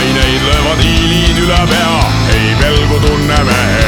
aineid löövad hiilid üle pea, ei pelgu tunne mehe.